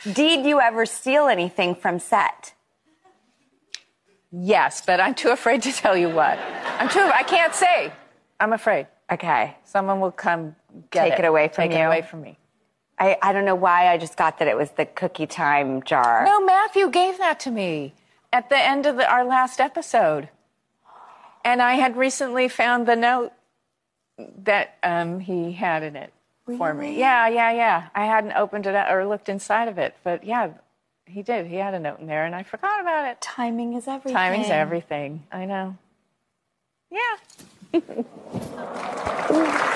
Did you ever steal anything from set? Yes, but I'm too afraid to tell you what. I can't say. I'm afraid. Okay. Someone will come Take it away from Take you? it away from me. I don't know why I just got that it was the cookie time jar. No, Matthew gave that to me at the end of our last episode. And I had recently found the note that he had in it for me. Yeah. I hadn't opened it or looked inside of it. But yeah, he did. He had a note in there, and I forgot about it. Timing is everything. Timing's everything. I know. Yeah.